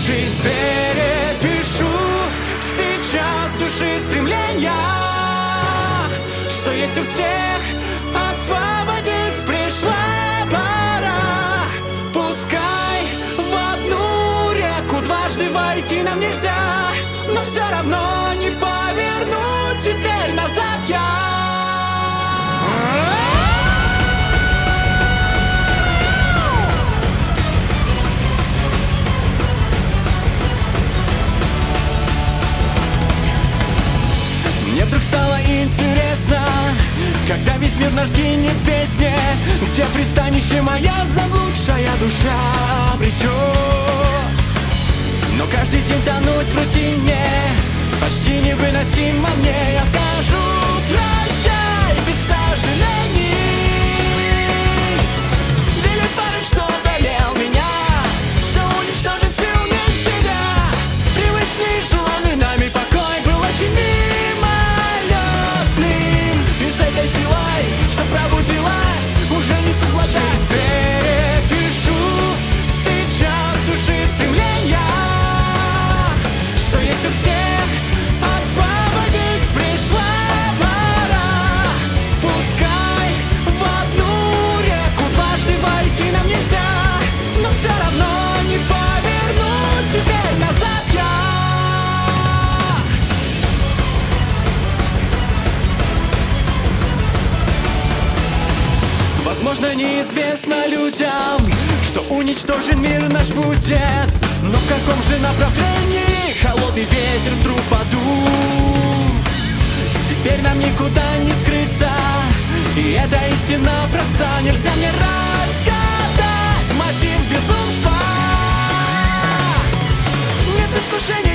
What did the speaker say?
Жизнь перепишу, сейчас души стремления, что есть у всех, освободить пришла пора. Пускай в одну реку дважды войти нам нельзя, но все равно не повернуть теперь назад я. Мне вдруг стало интересно, когда весь мир наш сгинет в песне, где пристанище моя заблудшая душа обретет. Но каждый день тонуть в рутине почти невыносимо мне. Я скажу прощай без сожалений, велит порыв, что одолел меня, все уничтожить сил не щадя. Привычный желанный нами покой был очень мимолетным, и с этой силой, что пробудилась, уже не совладать. Перепишу сейчас души стремления, что есть у всех, освободить пришла пора. Пускай в одну реку дважды войти нам нельзя, но все равно не повернуть теперь назад я. Возможно, неизвестно людям, что уничтожен мир наш будет, но в каком же направлении холодный ветер вдруг подул? Теперь нам никуда не скрыться, и эта истина проста. Нельзя мне разгадать мотив безумства. Нет искушения